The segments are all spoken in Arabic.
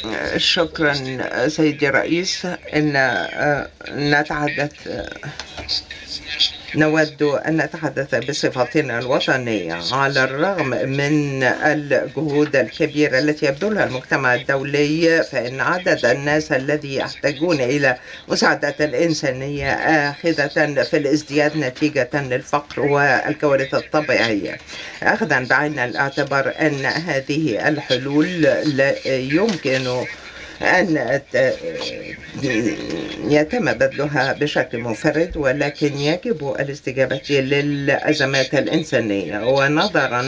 شكرا سيدي الرئيس. إن نتحدث نود أن نتحدث بصفتنا الوطنية. على الرغم من الجهود الكبيرة التي يبذلها المجتمع الدولي، فإن عدد الناس الذي يحتاجون إلى مساعدة الإنسانية آخذة في الازدياد نتيجة للفقر والكوارث الطبيعية، أخذا بعين الاعتبار أن هذه الحلول لا يمكن أن يتم بذلها بشكل منفرد، ولكن يجب الاستجابة للأزمات الإنسانية. ونظرا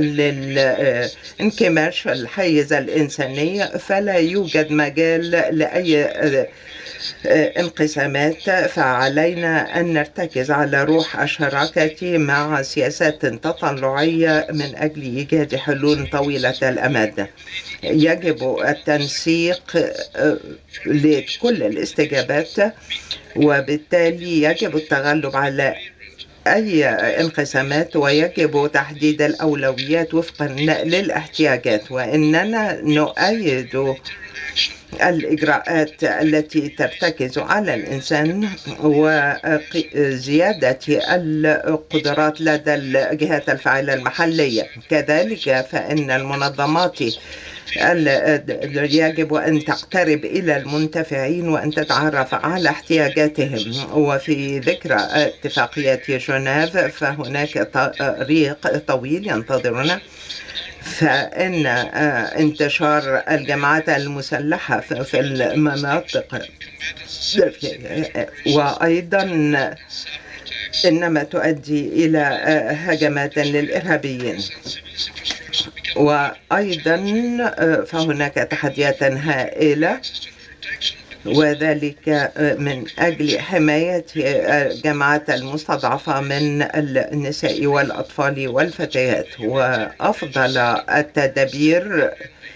للانكماش الحيز الإنساني، فلا يوجد مجال لأي انقسامات، فعلينا أن نرتكز على روح الشراكة مع سياسات تطلعية من أجل إيجاد حلول طويلة الأمد. يجب التنسيق لكل الاستجابات، وبالتالي يجب التغلب على أي انقسامات، ويجب تحديد الأولويات وفقا للاحتياجات. وإننا نؤيد الإجراءات التي ترتكز على الإنسان وزيادة القدرات لدى الجهات الفاعلة المحلية. كذلك فإن المنظمات يجب أن تقترب إلى المنتفعين وأن تتعرف على احتياجاتهم. وفي ذكرى اتفاقية جنيف فهناك طريق طويل ينتظرنا، فإن انتشار الجماعات المسلحة في المناطق وأيضا إنما تؤدي إلى هجمات للإرهابيين. وأيضا فهناك تحديات هائلة، وذلك من أجل حماية الجماعات المستضعفة من النساء والأطفال والفتيات. وأفضل التدابير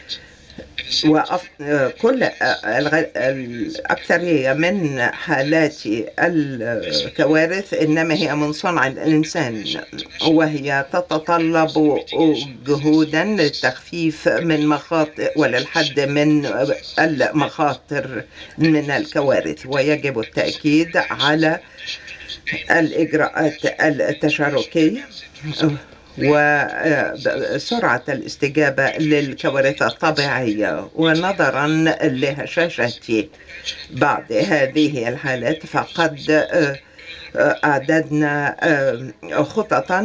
وكل الأكثرية من حالات الكوارث إنما هي من صنع الإنسان، وهي تتطلب جهودا للتخفيف من مخاطر وللحد من المخاطر من الكوارث. ويجب التأكيد على الإجراءات التشاركية وسرعة الاستجابة للكوارث الطبيعية. ونظرا لهشاشة بعض هذه الحالات، فقد أعددنا خططا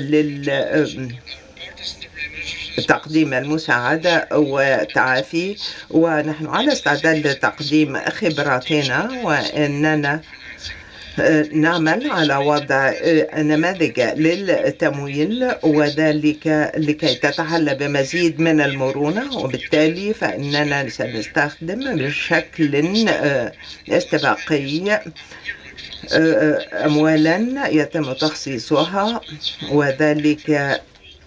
لتقديم المساعدة والتعافي، ونحن على استعداد لتقديم خبراتنا، وإننا نعمل على وضع نماذج للتمويل، وذلك لكي تتحلى بمزيد من المرونة. وبالتالي فإننا سنستخدم بشكل استباقي أموالا يتم تخصيصها، وذلك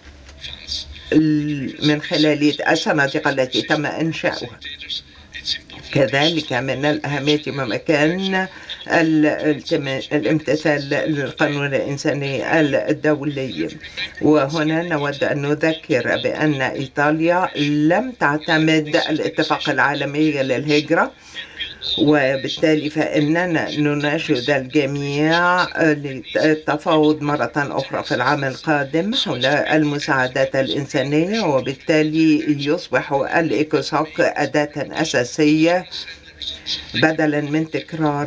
من خلال الصناديق التي تم إنشاؤها. كذلك من الأهمية بمكان الامتثال للقانون الإنساني الدولي. وهنا نود أن نذكر بأن إيطاليا لم تعتمد الاتفاق العالمي للهجرة، وبالتالي فإننا نناشد الجميع للتفاوض مرة أخرى في العام القادم حول المساعدات الإنسانية، وبالتالي يصبح الإيكوسوك أداة أساسية بدلا من تكرار